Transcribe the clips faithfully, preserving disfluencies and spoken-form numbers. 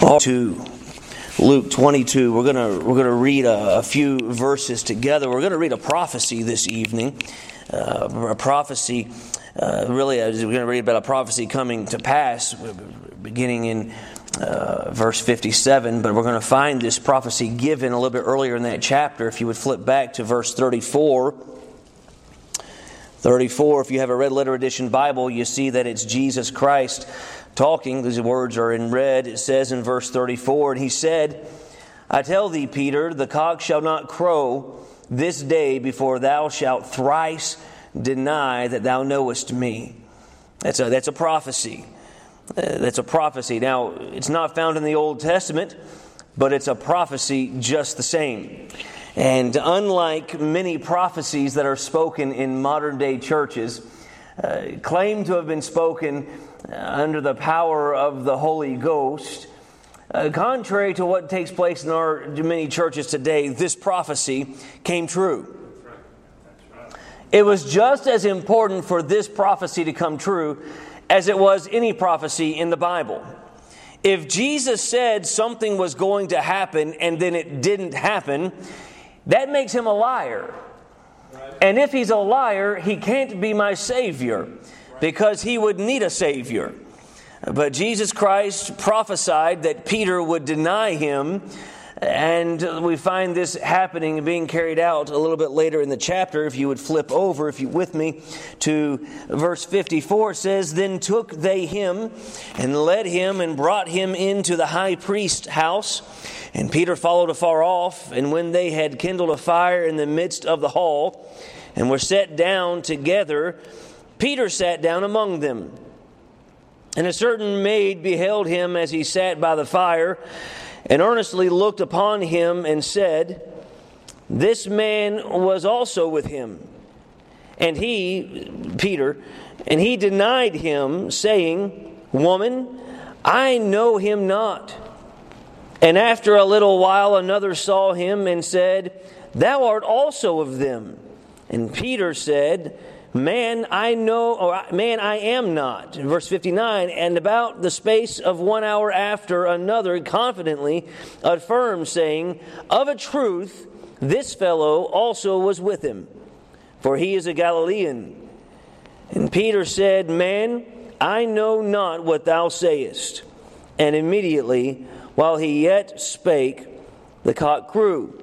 To Luke twenty-two, we're gonna we're gonna read a, a few verses together. We're gonna read a prophecy this evening, uh, a prophecy. Uh, really, we're going to read about a prophecy coming to pass, beginning in uh, verse fifty-seven. But we're going to find this prophecy given a little bit earlier in that chapter. If you would flip back to verse thirty-four. thirty-four, if you have a red letter edition Bible, you see that it's Jesus Christ talking. These words are in red. It says in verse thirty-four, and he said, I tell thee, Peter, the cock shall not crow this day before thou shalt thrice deny that thou knowest me. That's a, that's a prophecy. Uh, that's a prophecy. Now, it's not found in the Old Testament, but it's a prophecy just the same. And unlike many prophecies that are spoken in modern day churches, uh, claim to have been spoken uh, under the power of the Holy Ghost, uh, contrary to what takes place in our many churches today, this prophecy came true. It was just as important for this prophecy to come true as it was any prophecy in the Bible. If Jesus said something was going to happen and then it didn't happen, that makes him a liar. And if he's a liar, he can't be my Savior, because he would need a Savior. But Jesus Christ prophesied that Peter would deny him, and we find this happening and being carried out a little bit later in the chapter. If you would flip over, if you with me, to verse fifty-four, it says, Then took they him and led him and brought him into the high priest's house. And Peter followed afar off, and when they had kindled a fire in the midst of the hall, and were set down together, Peter sat down among them. And a certain maid beheld him as he sat by the fire, and earnestly looked upon him, and said, This man was also with him. And he, Peter, and he denied him, saying, Woman, I know him not. And after a little while another saw him and said, Thou art also of them. And Peter said, Man, I know, or man, I am not. Verse fifty-nine, and about the space of one hour after, another confidently affirmed, saying, Of a truth, this fellow also was with him, for he is a Galilean. And Peter said, Man, I know not what thou sayest. And immediately, while he yet spake, the cock crew.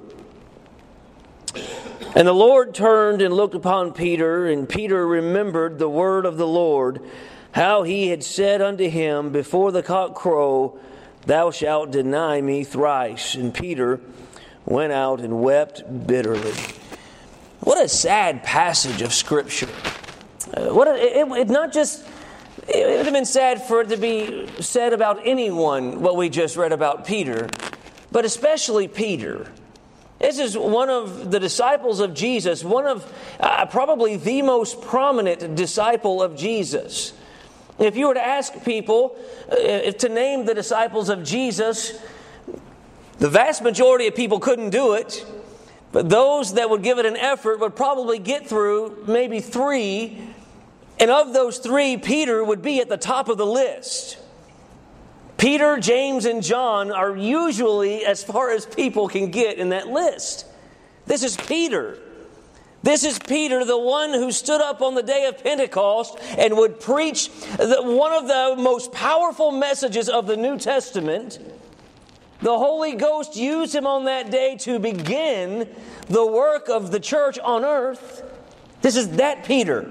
And the Lord turned and looked upon Peter, and Peter remembered the word of the Lord, how he had said unto him, Before the cock crow, thou shalt deny me thrice. And Peter went out and wept bitterly. What a sad passage of Scripture. Uh, what a, it, it not just it would have been sad for it to be said about anyone, what we just read about Peter, but especially Peter. This is one of the disciples of Jesus, one of uh, probably the most prominent disciple of Jesus. If you were to ask people uh, if to name the disciples of Jesus, the vast majority of people couldn't do it, but those that would give it an effort would probably get through maybe three, and of those three, Peter would be at the top of the list. Peter, James, and John are usually as far as people can get in that list. This is Peter. This is Peter, the one who stood up on the day of Pentecost and would preach the, one of the most powerful messages of the New Testament. The Holy Ghost used him on that day to begin the work of the church on earth. This is that Peter.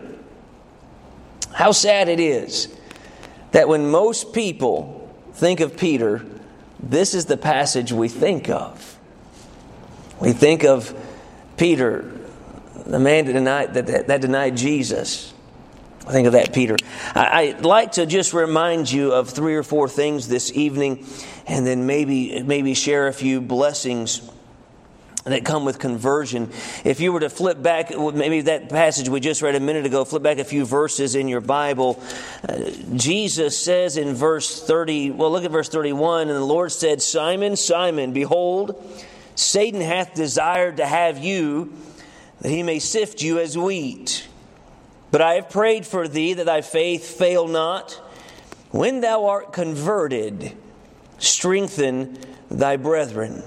How sad it is that when most people think of Peter, this is the passage we think of. We think of Peter, the man that denied, that, that, that denied Jesus. I think of that Peter. I, I'd like to just remind you of three or four things this evening, and then maybe maybe share a few blessings that come with conversion. If you were to flip back, maybe that passage we just read a minute ago, flip back a few verses in your Bible. Uh, Jesus says in verse thirty, well, look at verse thirty-one, and the Lord said, Simon, Simon, behold, Satan hath desired to have you, that he may sift you as wheat. But I have prayed for thee that thy faith fail not. When thou art converted, strengthen thy brethren.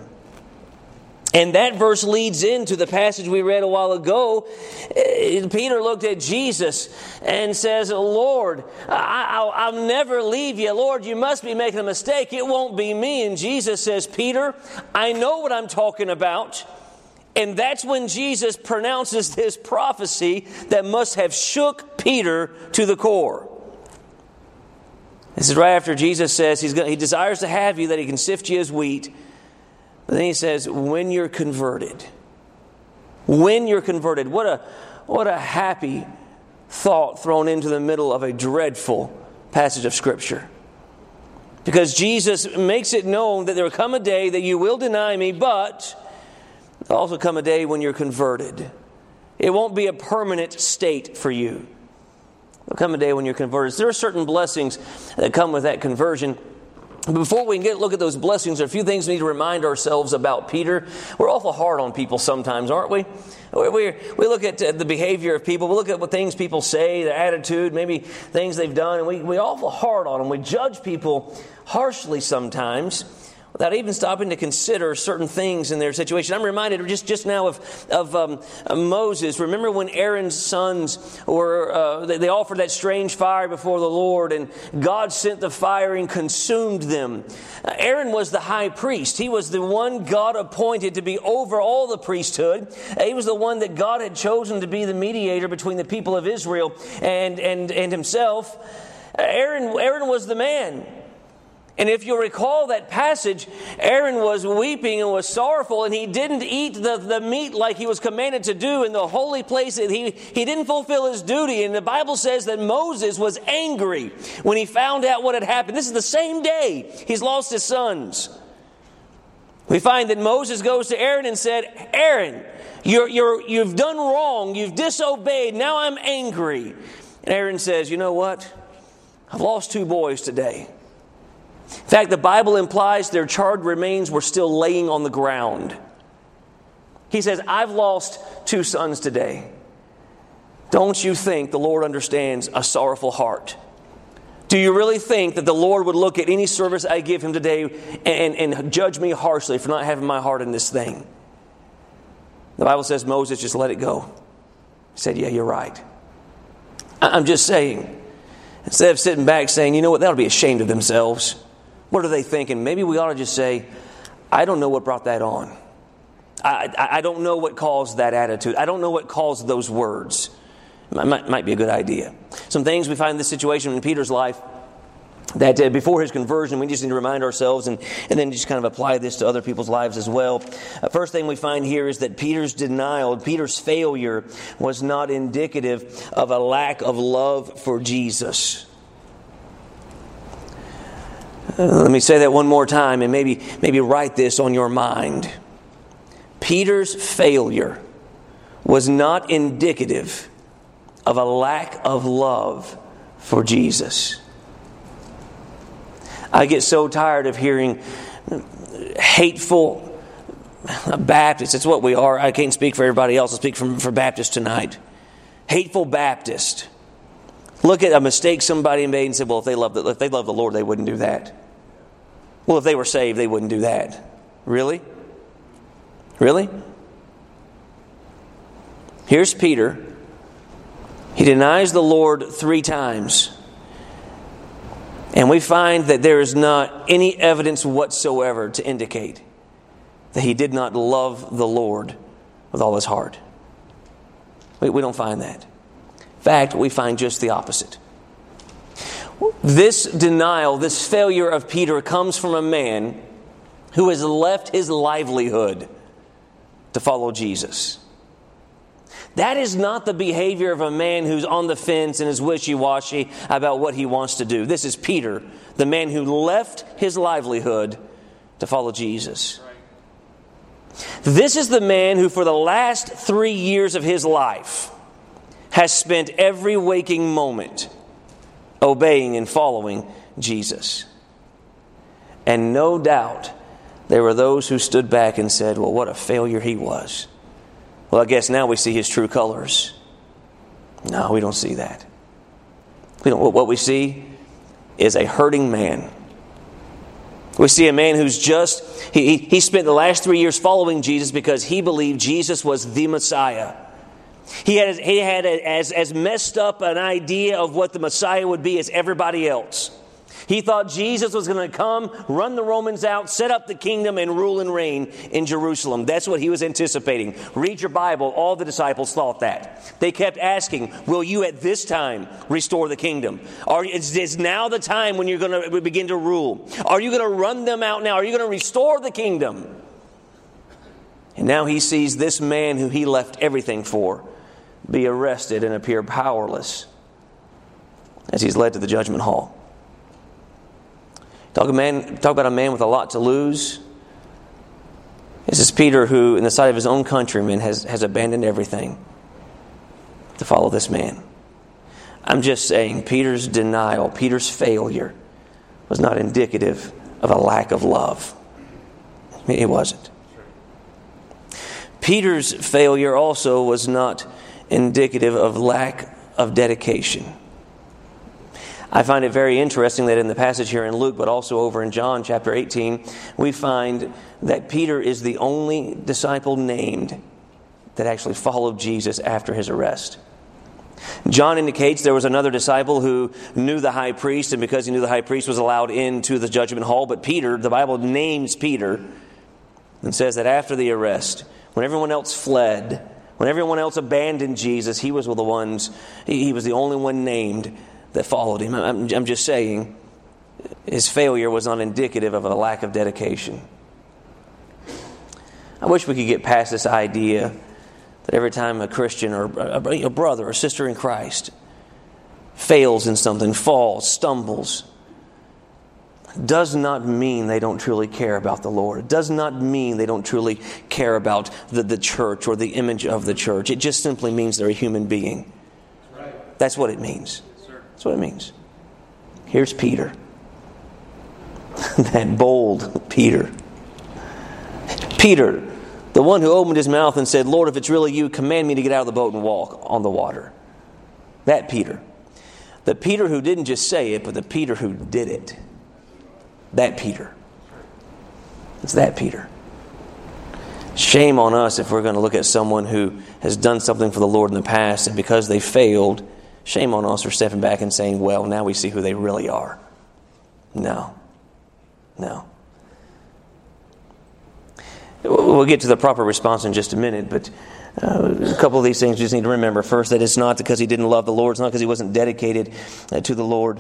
And that verse leads into the passage we read a while ago. Peter looked at Jesus and says, Lord, I, I'll, I'll never leave you. Lord, you must be making a mistake. It won't be me. And Jesus says, Peter, I know what I'm talking about. And that's when Jesus pronounces this prophecy that must have shook Peter to the core. This is right after Jesus says he's going, he desires to have you that he can sift you as wheat. But then he says, when you're converted. When you're converted. What a, what a happy thought thrown into the middle of a dreadful passage of Scripture. Because Jesus makes it known that there will come a day that you will deny me, but there will also come a day when you're converted. It won't be a permanent state for you. There will come a day when you're converted. There are certain blessings that come with that conversion. Before we can get look at those blessings, there are a few things we need to remind ourselves about Peter. We're awful hard on people sometimes, aren't we? We, we, we look at the behavior of people. We look at what things people say, their attitude, maybe things they've done, and we, we're awful hard on them. We judge people harshly sometimes without even stopping to consider certain things in their situation. I'm reminded just, just now of, of um, Moses. Remember when Aaron's sons were, uh, they, they offered that strange fire before the Lord, and God sent the fire and consumed them. Uh, Aaron was the high priest. He was the one God appointed to be over all the priesthood. Uh, he was the one that God had chosen to be the mediator between the people of Israel and, and, and himself. Uh, Aaron, Aaron was the man. And if you recall that passage, Aaron was weeping and was sorrowful, and he didn't eat the, the meat like he was commanded to do in the holy place. He, he didn't fulfill his duty. And the Bible says that Moses was angry when he found out what had happened. This is the same day he's lost his sons. We find that Moses goes to Aaron and said, Aaron, you're, you're, you've done wrong. You've disobeyed. Now I'm angry. And Aaron says, you know what? I've lost two boys today. In fact, the Bible implies their charred remains were still laying on the ground. He says, I've lost two sons today. Don't you think the Lord understands a sorrowful heart? Do you really think that the Lord would look at any service I give him today and, and judge me harshly for not having my heart in this thing? The Bible says Moses just let it go. He said, yeah, you're right. I'm just saying, instead of sitting back saying, you know what, that'll be ashamed of themselves. What are they thinking? Maybe we ought to just say, I don't know what brought that on. I, I, I don't know what caused that attitude. I don't know what caused those words. It might, might be a good idea. Some things we find in this situation in Peter's life that uh, before his conversion, we just need to remind ourselves and, and then just kind of apply this to other people's lives as well. Uh, first thing we find here is that Peter's denial, Peter's failure was not indicative of a lack of love for Jesus. Uh, let me say that one more time and maybe, maybe write this on your mind. Peter's failure was not indicative of a lack of love for Jesus. I get so tired of hearing hateful Baptists. It's what we are. I can't speak for everybody else. I'll speak for, for Baptists tonight. Hateful Baptist. Look at a mistake somebody made and say, well, if they love the, if they love the Lord, they wouldn't do that. Well, if they were saved, they wouldn't do that. Really? Really? Here's Peter. He denies the Lord three times. And we find that there is not any evidence whatsoever to indicate that he did not love the Lord with all his heart. We, we don't find that. In fact, we find just the opposite. This denial, this failure of Peter comes from a man who has left his livelihood to follow Jesus. That is not the behavior of a man who's on the fence and is wishy-washy about what he wants to do. This is Peter, the man who left his livelihood to follow Jesus. This is the man who for the last three years of his life has spent every waking moment obeying and following Jesus. And no doubt there were those who stood back and said, well, what a failure he was. Well, I guess now we see his true colors. No, we don't see that. We don't. What we see is a hurting man We see a man who's just, he, he spent the last three years following Jesus because he believed Jesus was the Messiah. He had, he had a, as, as messed up an idea of what the Messiah would be as everybody else. He thought Jesus was going to come, run the Romans out, set up the kingdom, and rule and reign in Jerusalem. That's what he was anticipating. Read your Bible. All the disciples thought that. They kept asking, will you at this time restore the kingdom? Or is this now the time when you're going to begin to rule? Are you going to run them out now? Are you going to restore the kingdom? And now he sees this man who he left everything for be arrested and appear powerless as he's led to the judgment hall. Talk, a man, talk about a man with a lot to lose. This is Peter who, in the sight of his own countrymen, has, has abandoned everything to follow this man. I'm just saying, Peter's denial, Peter's failure was not indicative of a lack of love. It wasn't. Peter's failure also was not indicative of lack of dedication. I find it very interesting that in the passage here in Luke, but also over in John chapter eighteen, we find that Peter is the only disciple named that actually followed Jesus after his arrest. John indicates there was another disciple who knew the high priest, and because he knew the high priest was allowed into the judgment hall. But Peter, the Bible names Peter and says that after the arrest, when everyone else fled, when everyone else abandoned Jesus, he was the ones, he was the only one named that followed him. I'm, I'm just saying, his failure was not indicative of a lack of dedication. I wish we could get past this idea that every time a Christian or a, a brother or sister in Christ fails in something, falls, stumbles, does not mean they don't truly care about the Lord. It does not mean they don't truly care about the, the church or the image of the church. It just simply means they're a human being. Right. That's what it means. That's what it means. Here's Peter. That bold Peter. Peter, the one who opened his mouth and said, Lord, if it's really you, command me to get out of the boat and walk on the water. That Peter. The Peter who didn't just say it, but the Peter who did it. That Peter. It's that Peter. Shame on us if we're going to look at someone who has done something for the Lord in the past, and because they failed, shame on us for stepping back and saying, well, now we see who they really are. No. No. We'll get to the proper response in just a minute, but uh, a couple of these things you just need to remember. First, that it's not because he didn't love the Lord. It's not because he wasn't dedicated uh, to the Lord.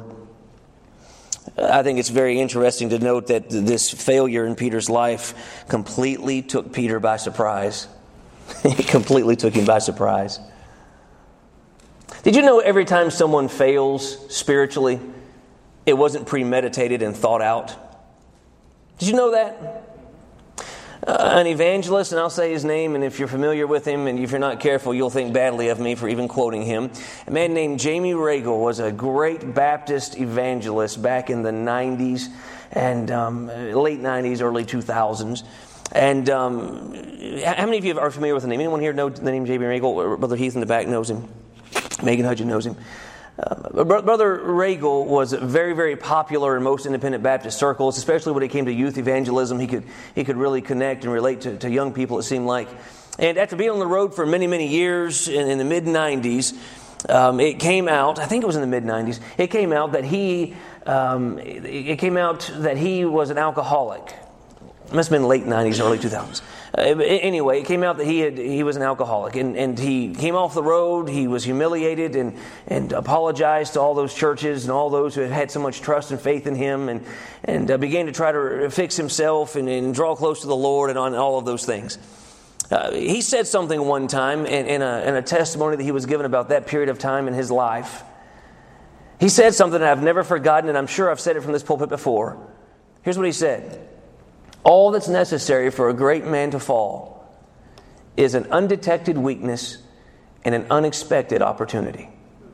I think it's very interesting to note that this failure in Peter's life completely took Peter by surprise. It completely took him by surprise. Did you know every time someone fails spiritually, it wasn't premeditated and thought out? Did you know that? Uh, an evangelist, and I'll say his name, and if you're familiar with him, and if you're not careful, you'll think badly of me for even quoting him. A man named Jamie Regal was a great Baptist evangelist back in the nineties, and um, late nineties, early two thousands. And um, how many of you are familiar with the name? Anyone here know the name Jamie Regal? Brother Heath in the back knows him. Megan Hudgen knows him. Uh, Brother Regal was very, very popular in most independent Baptist circles, especially when it came to youth evangelism. He could he could really connect and relate to, to young people, it seemed like. And after being on the road for many, many years in, in the mid-nineties, um, it came out, I think it was in the mid-nineties, it came out that he um, it came out that he was an alcoholic. It must have been late nineties, early two thousands. Uh, anyway, it came out that he had he was an alcoholic, and, and he came off the road. He was humiliated and, and apologized to all those churches and all those who had had so much trust and faith in him, and and uh, began to try to fix himself and, and draw close to the Lord and on all of those things. Uh, he said something one time in, in, a, in a testimony that he was given about that period of time in his life. He said something that I've never forgotten, and I'm sure I've said it from this pulpit before. Here's what he said. All that's necessary for a great man to fall is an undetected weakness and an unexpected opportunity.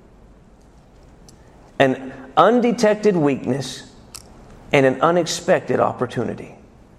An undetected weakness and an unexpected opportunity.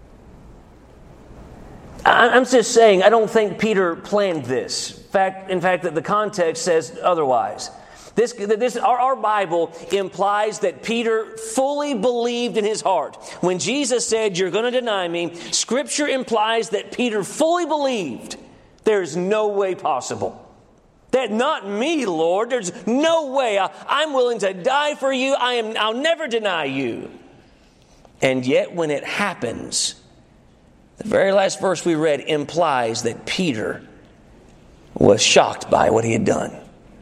I'm just saying, I don't think Peter planned this. In fact, in fact, that the context says otherwise. This, this, our, our Bible implies that Peter fully believed in his heart. When Jesus said, "You're going to deny me," Scripture implies that Peter fully believed there's no way possible. That not me, Lord. There's no way. I, I'm willing to die for you. I am, I'll never deny you. And yet when it happens, the very last verse we read implies that Peter was shocked by what he had done.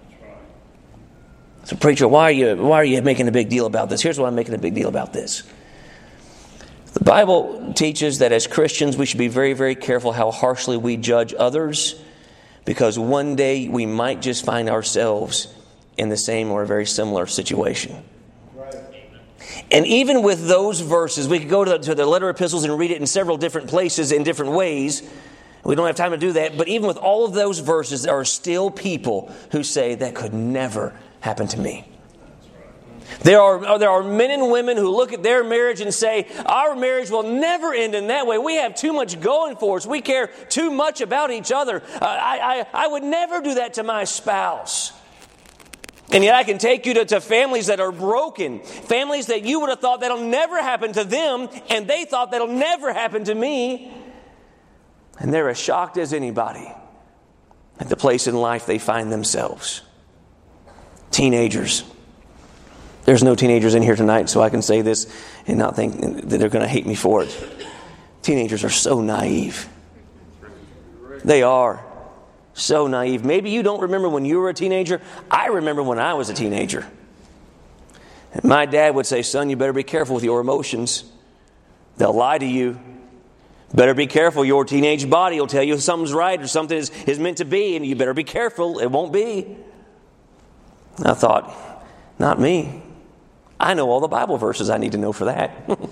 So, preacher, why are you why are you making a big deal about this? Here's why I'm making a big deal about this. The Bible teaches that as Christians we should be very, very careful how harshly we judge others, because one day we might just find ourselves in the same or a very similar situation. Right. And even with those verses, we could go to the, to the letter epistles and read it in several different places in different ways. We don't have time to do that. But even with all of those verses, there are still people who say that could never happen to me. There are, there are men and women who look at their marriage and say, our marriage will never end in that way. We have too much going for us. We care too much about each other. Uh, I, I, I would never do that to my spouse. And yet I can take you to, to families that are broken. Families that you would have thought that'll never happen to them, and they thought that'll never happen to me. And they're as shocked as anybody at the place in life they find themselves. Teenagers. There's no teenagers in here tonight, so I can say this and not think that they're going to hate me for it. Teenagers are so naive. They are so naive. Maybe you don't remember when you were a teenager. I remember when I was a teenager. And my dad would say, "Son, you better be careful with your emotions. They'll lie to you. Better be careful. Your teenage body will tell you something's right or something is, is meant to be, and you better be careful. It won't be." I thought, not me. I know all the Bible verses I need to know for that.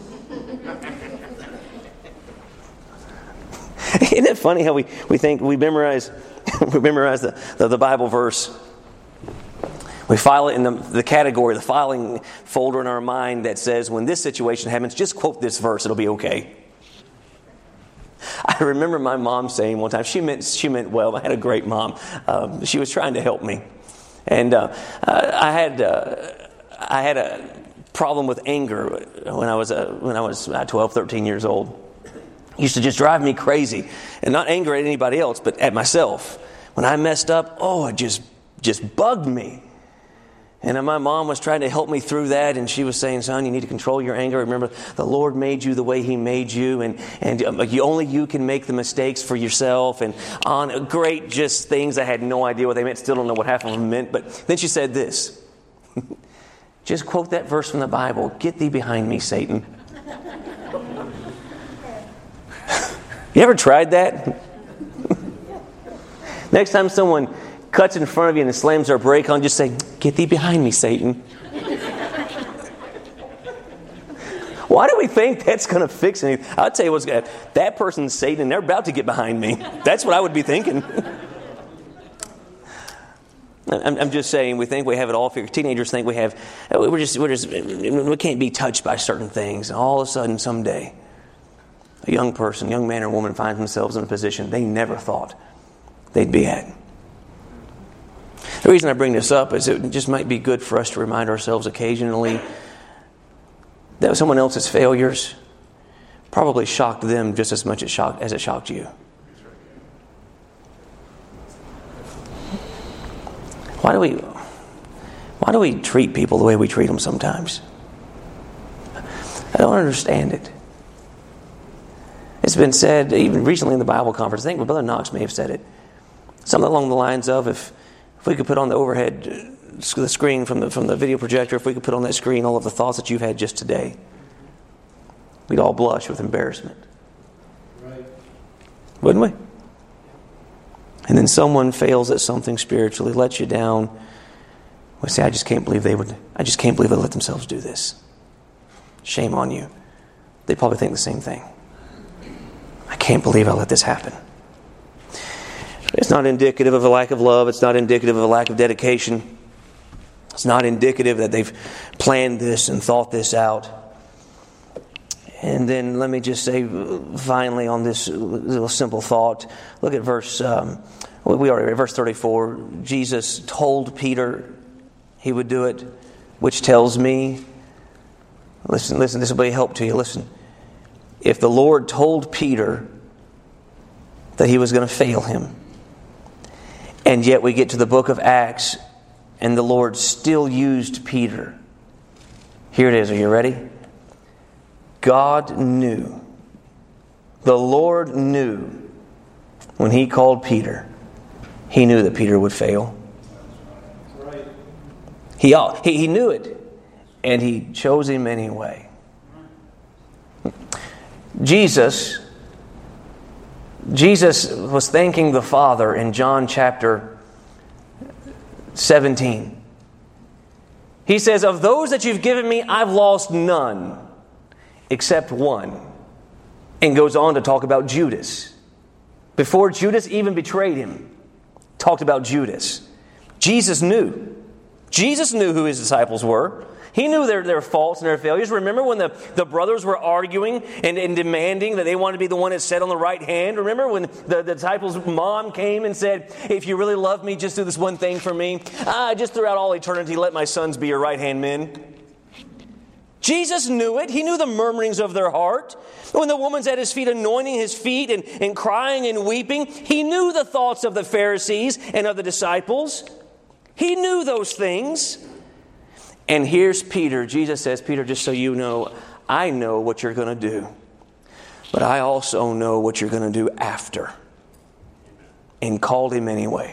Isn't it funny how we, we think we memorize we memorize the, the, the Bible verse. We file it in the, the category, the filing folder in our mind that says, when this situation happens, just quote this verse, it'll be okay. I remember my mom saying one time, she meant she meant well. I had a great mom. Um, she was trying to help me. And uh, I had uh, I had a problem with anger when I was uh, when I was twelve, thirteen years old. It used to just drive me crazy, and not anger at anybody else, but at myself. When I messed up, oh, it just just bugged me. And my mom was trying to help me through that, and she was saying, "Son, you need to control your anger. Remember, the Lord made you the way He made you, and and you, only you can make the mistakes for yourself." And on great just things, I had no idea what they meant. Still don't know what half of them meant. But then she said this: "Just quote that verse from the Bible. Get thee behind me, Satan." You ever tried that? Next time someone cuts in front of you and slams their brake on, just say, "Get thee behind me, Satan." Why do we think that's going to fix anything? I'll tell you what's going to happen. That person's Satan, and they're about to get behind me. That's what I would be thinking. I'm, I'm just saying, we think we have it all figured. Teenagers think we have, we're just, we're just, we can't be touched by certain things. And all of a sudden, someday, a young person, young man or woman finds themselves in a position they never thought they'd be at. The reason I bring this up is it just might be good for us to remind ourselves occasionally that someone else's failures probably shocked them just as much as, shocked, as it shocked you. Why do we, why do we treat people the way we treat them sometimes? I don't understand it. It's been said, even recently in the Bible conference, I think Brother Knox may have said it, something along the lines of, if If we could put on the overhead, the screen from the from the video projector, if we could put on that screen all of the thoughts that you've had just today, we'd all blush with embarrassment. Right. Wouldn't we? And then someone fails at something spiritually, lets you down. We say, I just can't believe they would, I just can't believe they let themselves do this. Shame on you. They probably think the same thing. I can't believe I let this happen. It's not indicative of a lack of love. It's not indicative of a lack of dedication. It's not indicative that they've planned this and thought this out. And then let me just say finally on this little simple thought. Look at verse, um, we already read verse thirty-four. Jesus told Peter he would do it, which tells me, listen, listen, this will be a help to you. Listen, if the Lord told Peter that he was going to fail him, and yet we get to the book of Acts, and the Lord still used Peter. Here it is. Are you ready? God knew. The Lord knew when He called Peter, He knew that Peter would fail. He, he, he knew it, and He chose him anyway. Jesus, Jesus was thanking the Father in John chapter seventeen. He says, of those that you've given me, I've lost none except one. And goes on to talk about Judas. Before Judas even betrayed Him, talked about Judas. Jesus knew. Jesus knew who His disciples were. He knew their, their faults and their failures. Remember when the, the brothers were arguing and, and demanding that they wanted to be the one that sat on the right hand? Remember when the, the disciples' mom came and said, if you really love me, just do this one thing for me. Ah, just throughout all eternity, let my sons be your right-hand men. Jesus knew it. He knew the murmurings of their heart. When the woman's at His feet, anointing His feet and, and crying and weeping, He knew the thoughts of the Pharisees and of the disciples. He knew those things. And here's Peter. Jesus says, Peter, just so you know, I know what you're going to do. But I also know what you're going to do after. And called him anyway.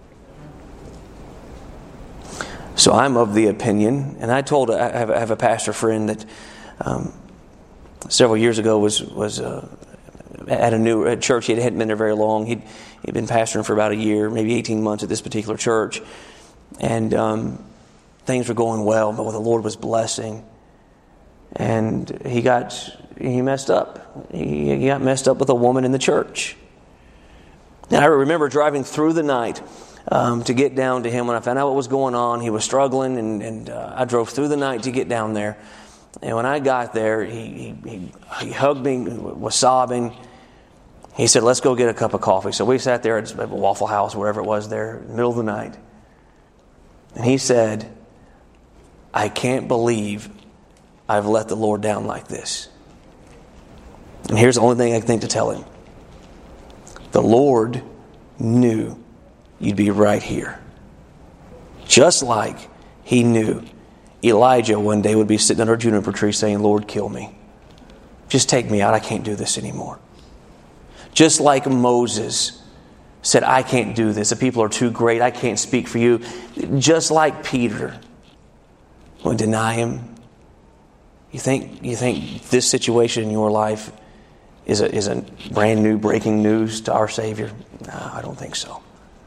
So I'm of the opinion, and I told, I have, I have a pastor friend that um, several years ago was was uh, at a new at church. He hadn't been there very long. He'd, he'd been pastoring for about a year, maybe eighteen months at this particular church. And um, things were going well, but the Lord was blessing. And he got, he messed up. He, he got messed up with a woman in the church. And I remember driving through the night um, to get down to him. When I found out what was going on, he was struggling, and, and uh, I drove through the night to get down there. And when I got there, he, he, he, he hugged me, was sobbing. He said, let's go get a cup of coffee. So we sat there at a Waffle House, wherever it was there, in the middle of the night. And he said, I can't believe I've let the Lord down like this. And here's the only thing I can think to tell him. The Lord knew you'd be right here. Just like He knew Elijah one day would be sitting under a juniper tree saying, Lord, kill me. Just take me out. I can't do this anymore. Just like Moses said, I can't do this. The people are too great. I can't speak for you. Just like Peter would deny Him. You think you think this situation in your life is a, is a brand new breaking news to our Savior? No, I don't think so.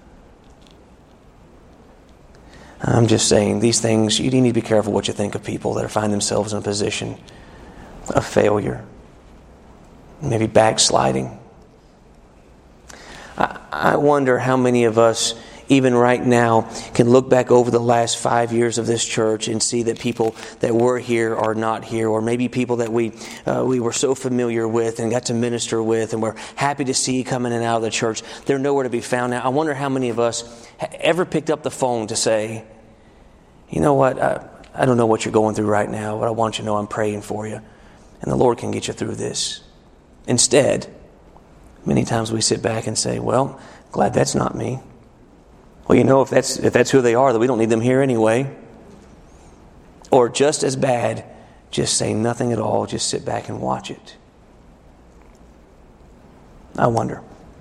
I'm just saying these things, you need to be careful what you think of people that find themselves in a position of failure, maybe backsliding. I, I wonder how many of us, even right now, can look back over the last five years of this church and see that people that were here are not here, or maybe people that we uh, we were so familiar with and got to minister with and we're happy to see coming in and out of the church. They're nowhere to be found now. I wonder how many of us ever picked up the phone to say, you know what, I, I don't know what you're going through right now, but I want you to know I'm praying for you. And the Lord can get you through this. Instead, many times we sit back and say, well, glad that's not me. Well, you know, if that's if that's who they are, that we don't need them here anyway. Or just as bad, just say nothing at all, just sit back and watch it. I wonder.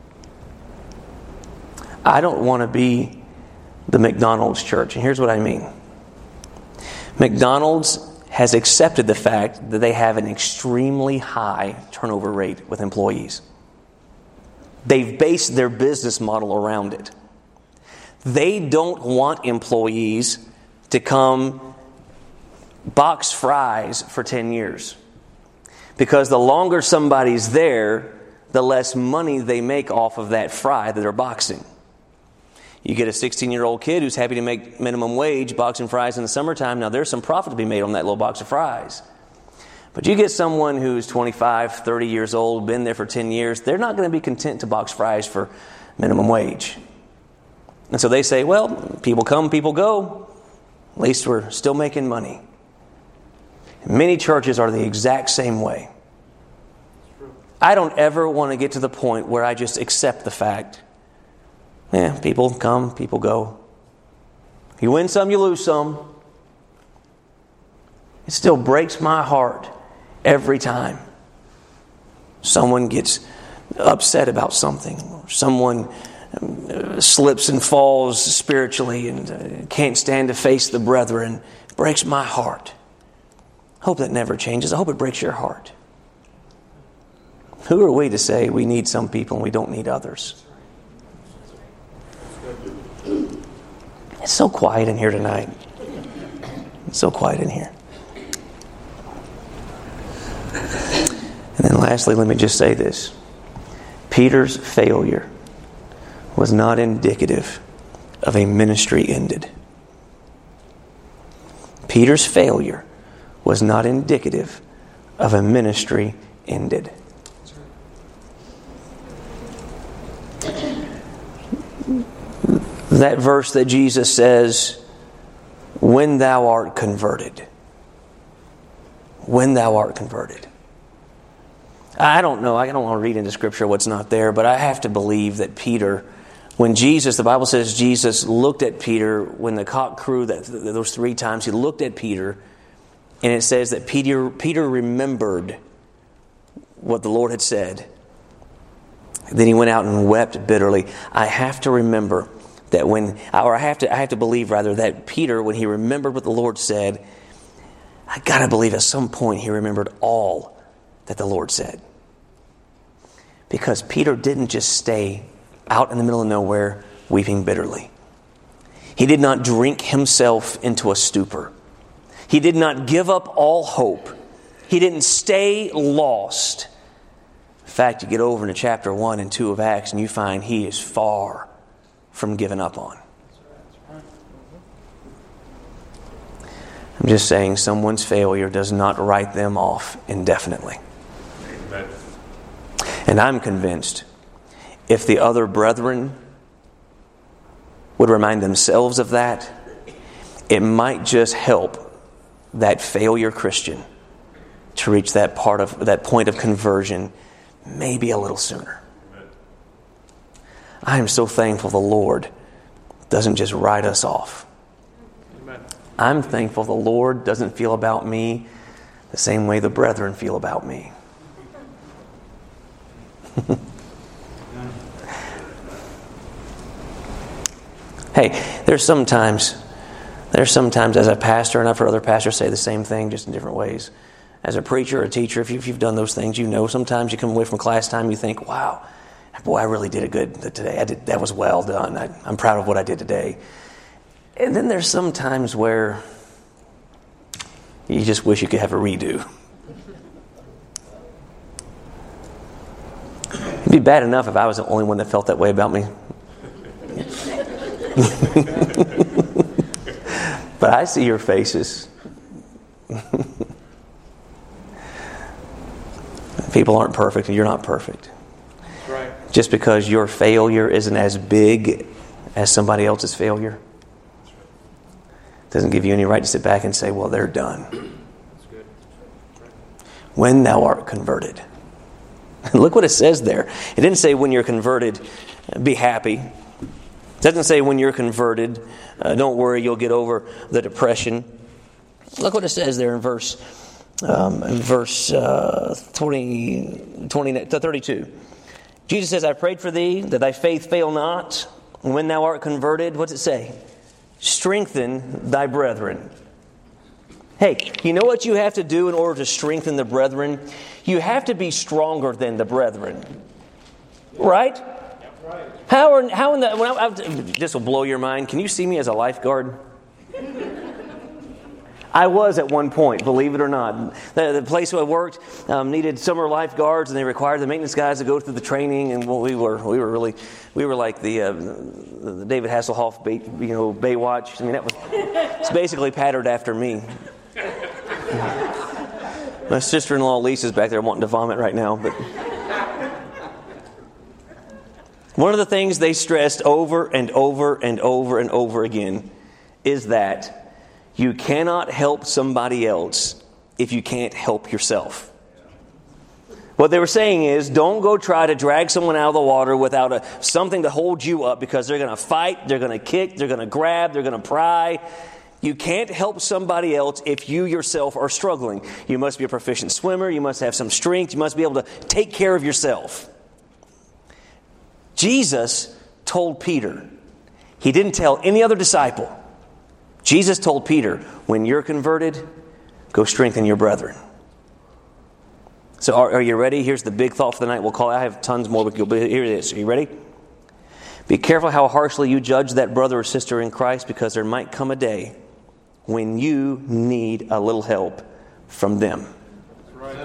I don't want to be the McDonald's church, and here's what I mean. McDonald's has accepted the fact that they have an extremely high turnover rate with employees. They've based their business model around it. They don't want employees to come box fries for ten years. Because the longer somebody's there, the less money they make off of that fry that they're boxing. You get a sixteen-year-old kid who's happy to make minimum wage boxing fries in the summertime. Now, there's some profit to be made on that little box of fries. But you get someone who's twenty-five, thirty years old, been there for ten years, they're not going to be content to box fries for minimum wage. And so they say, well, people come, people go. At least we're still making money. Many churches are the exact same way. I don't ever want to get to the point where I just accept the fact, yeah, people come, people go. You win some, you lose some. It still breaks my heart every time someone gets upset about something, or someone slips and falls spiritually and can't stand to face the brethren. It breaks my heart. I hope that never changes. I hope it breaks your heart. Who are we to say we need some people and we don't need others? It's so quiet in here tonight. It's so quiet in here. And then lastly, let me just say this. Peter's failure was not indicative of a ministry ended. Peter's failure was not indicative of a ministry ended. That verse that Jesus says, when thou art converted. When thou art converted. I don't know. I don't want to read into Scripture what's not there, but I have to believe that Peter, when Jesus, the Bible says Jesus looked at Peter when the cock crew that those three times, he looked at Peter, and it says that Peter Peter remembered what the Lord had said. Then he went out and wept bitterly. I have to remember that when, or I have to, I have to believe rather that Peter, when he remembered what the Lord said, I gotta believe at some point he remembered all that the Lord said. Because Peter didn't just stay out in the middle of nowhere weeping bitterly. He did not drink himself into a stupor. He did not give up all hope. He didn't stay lost. In fact, you get over into chapter one and two of Acts and you find he is far from giving up on. I'm just saying someone's failure does not write them off indefinitely. Amen. And I'm convinced if the other brethren would remind themselves of that, it might just help that failure Christian to reach that part of that point of conversion maybe a little sooner. Amen. I am so thankful the Lord doesn't just write us off. Amen. I'm thankful the Lord doesn't feel about me the same way the brethren feel about me. Hey, there's sometimes, there's sometimes as a pastor, and I've heard other pastors say the same thing just in different ways. As a preacher or a teacher, if, you, if you've done those things, you know sometimes you come away from class time, you think, wow, boy, I really did a good today. I did, that was well done. I, I'm proud of what I did today. And then there's some times where you just wish you could have a redo. It'd be bad enough if I was the only one that felt that way about me. But I see your faces. People aren't perfect, and you're not perfect. That's right. Just because your failure isn't as big as somebody else's failure doesn't give you any right to sit back and say, well, they're done. That's good. When thou art converted. Look what it says there. It didn't say when you're converted, be happy. It doesn't say when you're converted, uh, don't worry, you'll get over the depression. Look what it says there in verse um, in verse uh, twenty, twenty, thirty-two. Jesus says, I prayed for thee, that thy faith fail not. And when thou art converted, what's it say? Strengthen thy brethren. Hey, you know what you have to do in order to strengthen the brethren? You have to be stronger than the brethren. Right? How are, how in the, when I, I, this will blow your mind. Can you see me as a lifeguard? I was at one point, believe it or not. The, the place where I worked um, needed summer lifeguards, and they required the maintenance guys to go through the training. And well, we were we were really we were like the, uh, the David Hasselhoff, Bay, you know, Baywatch. I mean, that was it's basically patterned after me. My sister-in-law Lisa's back there wanting to vomit right now, but. One of the things they stressed over and over and over and over again is that You cannot help somebody else if you can't help yourself. What they were saying is, don't go try to drag someone out of the water without a, something to hold you up, because they're going to fight, they're going to kick, they're going to grab, they're going to pry. You can't help somebody else if you yourself are struggling. You must be a proficient swimmer. You must have some strength. You must be able to take care of yourself. Jesus told Peter. He didn't tell any other disciple. Jesus told Peter, when you're converted, go strengthen your brethren. So are, are you ready? Here's the big thought for the night. We'll call. I have tons more, but here it is. Are you ready? Be careful how harshly you judge that brother or sister in Christ, because there might come a day when you need a little help from them. That's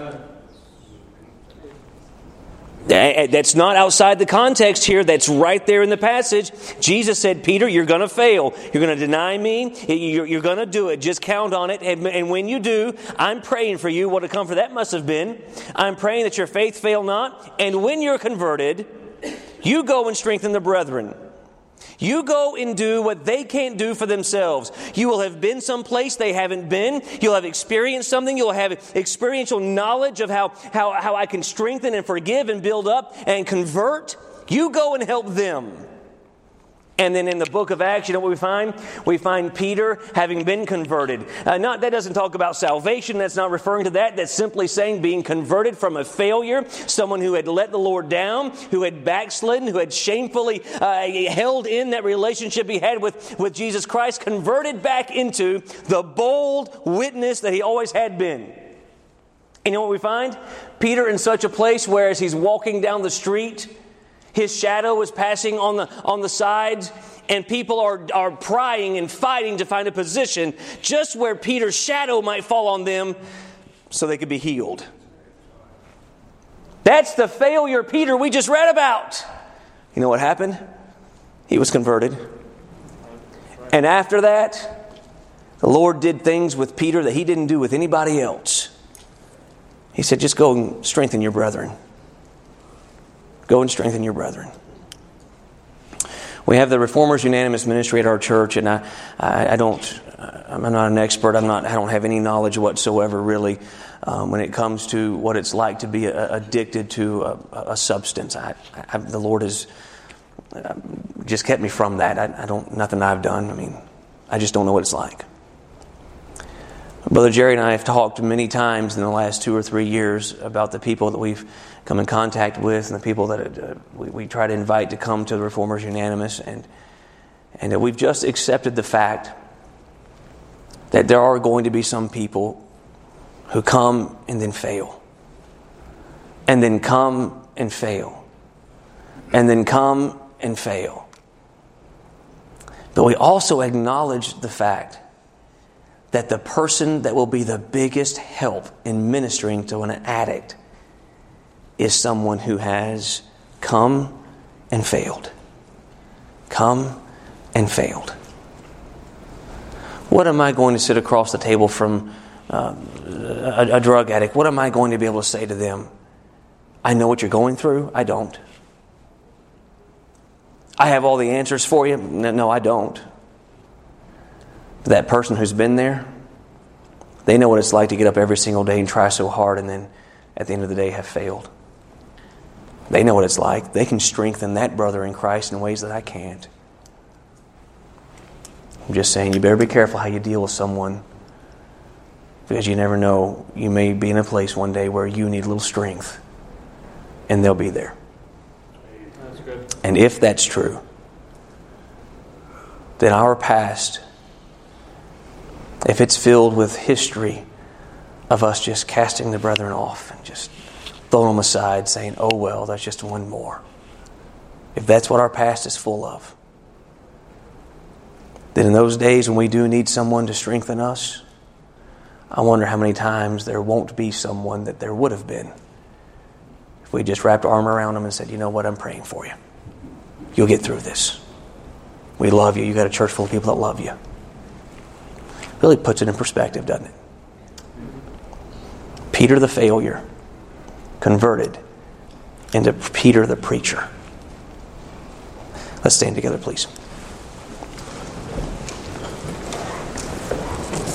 right. That's not outside the context here. That's right there in the passage. Jesus said, Peter, you're going to fail. You're going to deny me. You're, you're going to do it. Just count on it. And, and when you do, I'm praying for you. What a comfort that must have been. I'm praying that your faith fail not. And when you're converted, you go and strengthen the brethren. You go and do what they can't do for themselves. You will have been someplace they haven't been. You'll have experienced something. You'll have experiential knowledge of how, how, how I can strengthen and forgive and build up and convert. You go and help them. And then in the book of Acts, you know what we find? We find Peter having been converted. Uh, not that doesn't talk about salvation. That's not referring to that. That's simply saying being converted from a failure, someone who had let the Lord down, who had backslidden, who had shamefully uh, held in that relationship he had with, with Jesus Christ, converted back into the bold witness that he always had been. You know what we find? Peter in such a place where as he's walking down the street, his shadow is passing on the on the sides, and people are, are prying and fighting to find a position just where Peter's shadow might fall on them so they could be healed. That's the failure Peter we just read about. You know what happened? He was converted. And after that, the Lord did things with Peter that he didn't do with anybody else. He said, just go and strengthen your brethren. Go and strengthen your brethren. We have the Reformers Unanimous Ministry at our church, and I, I, I don't, I'm not an expert. I'm not. I don't have any knowledge whatsoever, really, um, when it comes to what it's like to be a, addicted to a, a substance. I, I, the Lord has just kept me from that. I, I don't. Nothing I've done. I mean, I just don't know what it's like. Brother Jerry and I have talked many times in the last two or three years about the people that we've come in contact with and the people that uh, we, we try to invite to come to the Reformers Unanimous, and and that we've just accepted the fact that there are going to be some people who come and then fail, and then come and fail, and then come and fail. But we also acknowledge the fact that the person that will be the biggest help in ministering to an addict is someone who has come and failed. Come and failed. What am I going to sit across the table from uh, a, a drug addict? What am I going to be able to say to them? I know what you're going through. I don't. I have all the answers for you. No, no I don't. That person who's been there, they know what it's like to get up every single day and try so hard and then at the end of the day have failed. They know what it's like. They can strengthen that brother in Christ in ways that I can't. I'm just saying, you better be careful how you deal with someone, because you never know. You may be in a place one day where you need a little strength, and they'll be there. That's good. And if that's true, then our past, if it's filled with history of us just casting the brethren off and just throwing them aside, saying, oh well, that's just one more. If that's what our past is full of, then in those days when we do need someone to strengthen us, I wonder how many times there won't be someone that there would have been if we just wrapped our arm around them and said, you know what, I'm praying for you. You'll get through this. We love you. You got a church full of people that love you. Really puts it in perspective, doesn't it? Peter the failure converted into Peter the preacher. Let's stand together, please.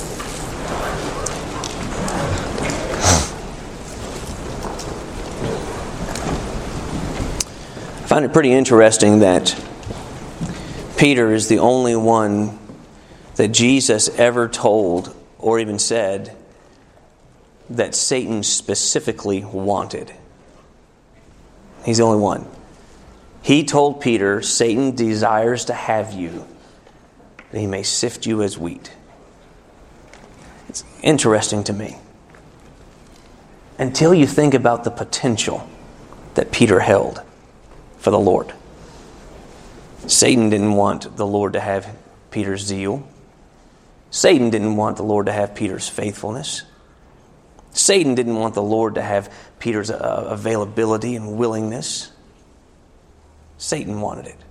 find it pretty interesting that Peter is the only one that Jesus ever told or even said that Satan specifically wanted. He's the only one. He told Peter, Satan desires to have you, that he may sift you as wheat. It's interesting to me. Until you think about the potential that Peter held for the Lord. Satan didn't want the Lord to have Peter's zeal. Satan didn't want the Lord to have Peter's faithfulness. Satan didn't want the Lord to have Peter's uh, availability and willingness. Satan wanted it.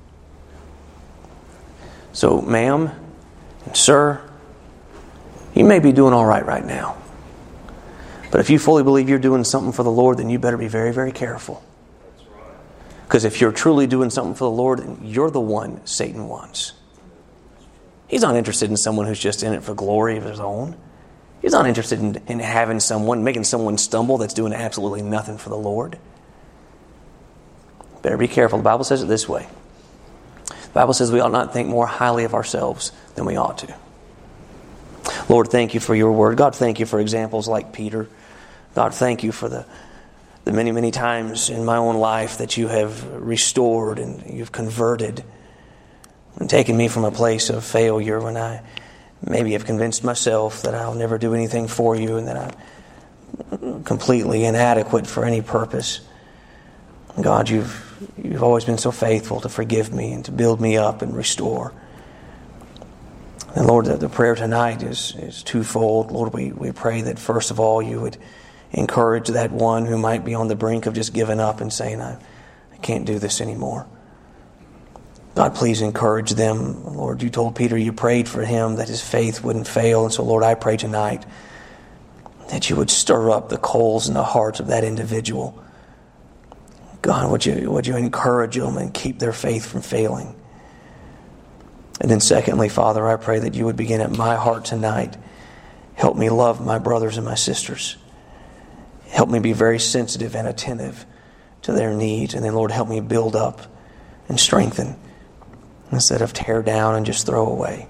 So, ma'am and sir, you may be doing all right right now. But if you fully believe you're doing something for the Lord, then you better be very, very careful. Because if you're truly doing something for the Lord, then you're the one Satan wants. He's not interested in someone who's just in it for glory of his own. He's not interested in, in having someone, making someone stumble that's doing absolutely nothing for the Lord. Better be careful. The Bible says it this way. The Bible says we ought not think more highly of ourselves than we ought to. Lord, thank you for your word. God, thank you for examples like Peter. God, thank you for the, the many, many times in my own life that you have restored and you've converted and taken me from a place of failure when I maybe have convinced myself that I'll never do anything for you and that I'm completely inadequate for any purpose. God, you've you've always been so faithful to forgive me and to build me up and restore. And Lord, the, the prayer tonight is, is twofold. Lord, we, we pray that first of all you would encourage that one who might be on the brink of just giving up and saying, I, I can't do this anymore. God, please encourage them. Lord, you told Peter you prayed for him that his faith wouldn't fail. And so, Lord, I pray tonight that you would stir up the coals in the hearts of that individual. God, would you, would you encourage them and keep their faith from failing? And then secondly, Father, I pray that you would begin at my heart tonight. Help me love my brothers and my sisters. Help me be very sensitive and attentive to their needs. And then, Lord, help me build up and strengthen instead of tear down and just throw away.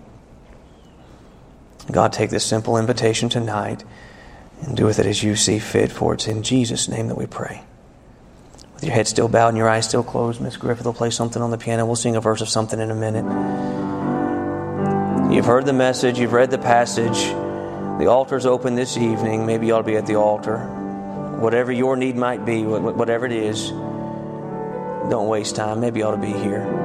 God, take this simple invitation tonight and do with it as you see fit, for it's in Jesus' name that we pray. With your head still bowed and your eyes still closed, Miss Griffith will play something on the piano. We'll sing a verse of something in a minute. You've heard the message. You've read the passage. The altar's open this evening. Maybe you ought to be at the altar. Whatever your need might be, whatever it is, don't waste time. Maybe you ought to be here.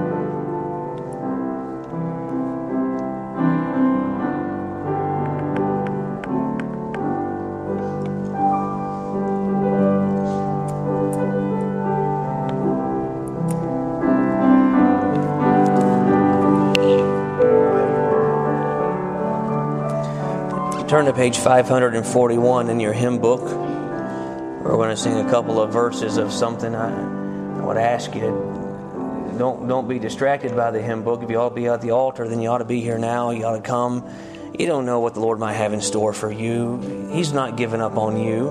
Turn to page five forty-one in your hymn book. We're going to sing a couple of verses of something. I, I would ask you, don't don't be distracted by the hymn book. If you ought to be at the altar, then you ought to be here now. You ought to come. You don't know what the Lord might have in store for you. He's not giving up on you.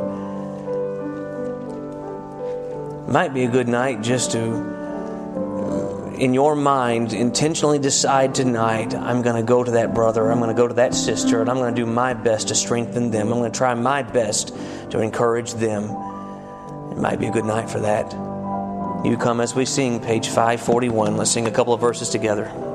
It might be a good night just to, in your mind, intentionally decide tonight, I'm going to go to that brother, I'm going to go to that sister, and I'm going to do my best to strengthen them. I'm going to try my best to encourage them. It might be a good night for that. You come as we sing page five forty-one. Let's sing a couple of verses together.